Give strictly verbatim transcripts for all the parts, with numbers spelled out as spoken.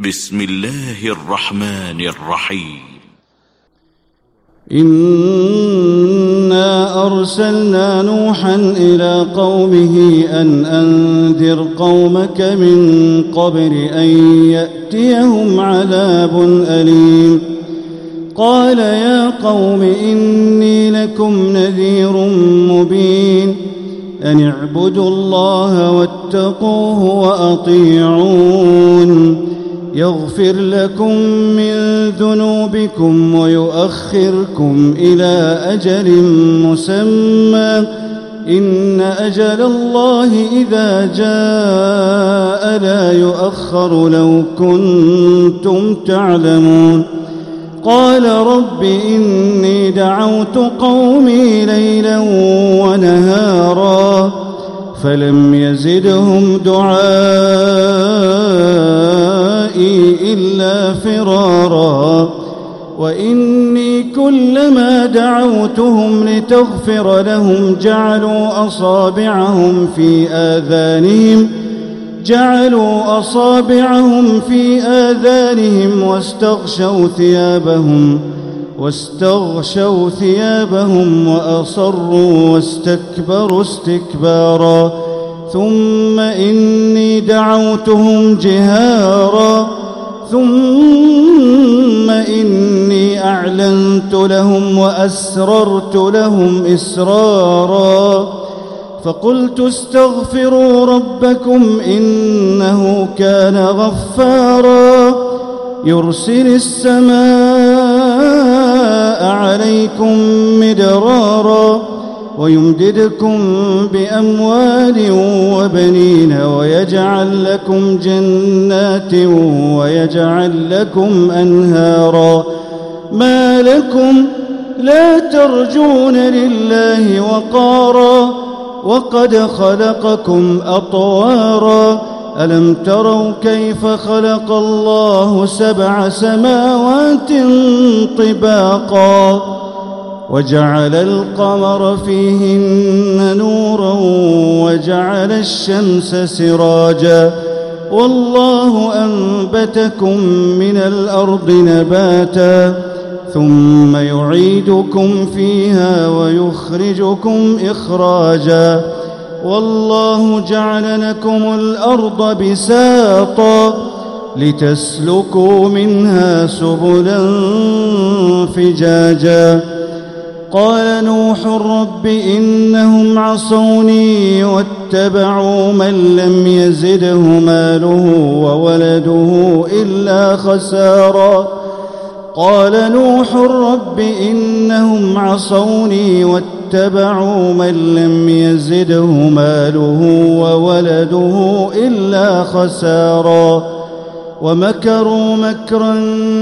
بسم الله الرحمن الرحيم. إنا أرسلنا نوحا إلى قومه أن أنذر قومك من قبل أن يأتيهم عذاب أليم. قال يا قوم إني لكم نذير مبين أن اعبدوا الله واتقوه وأطيعون يغفر لكم من ذنوبكم ويؤخركم إلى أجل مسمى إن أجل الله إذا جاء لا يؤخر لو كنتم تعلمون. قال رب إني دعوت قومي ليلا ونهارا فلم يزدهم دعائي إلا فرارا وإني كلما دعوتهم لتغفر لهم جعلوا أصابعهم في آذانهم جعلوا أصابعهم في آذانهم واستغشوا ثيابهم واستغشوا ثيابهم وأصروا واستكبروا استكبارا ثم إني دعوتهم جهارا ثم إني أعلنت لهم وأسررت لهم إسرارا فقلت استغفروا ربكم إنه كان غفارا يرسل السماء عليكم مدرارا ويمددكم بأموال وبنين ويجعل لكم جنات ويجعل لكم أنهارا ما لكم لا ترجون لله وقارا وقد خلقكم أطوارا ألم تروا كيف خلق الله سبع سماوات طباقا وجعل القمر فيهن نورا وجعل الشمس سراجا والله أنبتكم من الأرض نباتا ثم يعيدكم فيها ويخرجكم إخراجا والله جعل لكم الأرض بساطا لتسلكوا منها سبلا فجاجا. قال نوح رب إنهم عصوني واتبعوا من لم يزده ماله وولده إلا خسارا. قال نوح رب إنهم عصوني واتبعوا من لم يزده ماله وولده إلا خسارا ومكروا مكرا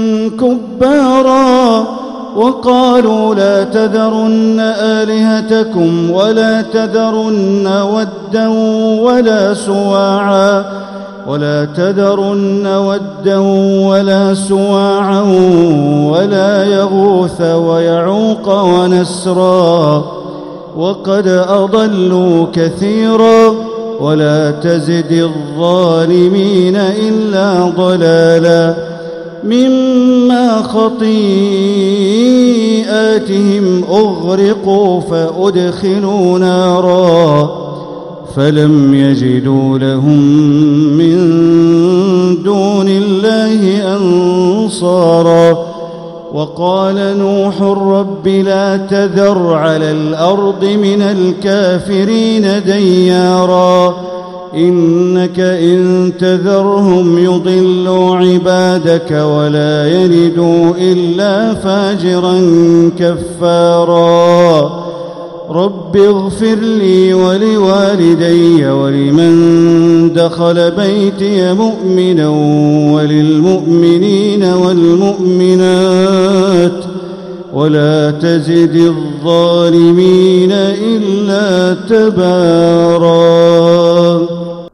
كبارا وقالوا لا تذرن آلهتكم ولا تذرن ودا ولا سواعا ولا تذرن ودا ولا سواعا ولا يغوث ويعوق ونسرا وقد أضلوا كثيرا ولا تزد الظالمين إلا ضلالا مما خطيئاتهم أغرقوا فأدخلوا نارا فلم يجدوا لهم من دون الله أنصارا. وقال نوح رب لا تذر على الأرض من الكافرين ديارا إنك إن تذرهم يضلوا عبادك ولا يلدوا إلا فاجرا كفارا. رب اغفر لي ولوالدي ولمن دخل بيتي مؤمنا وللمؤمنين والمؤمنات ولا تزد الظالمين إلا تبارا.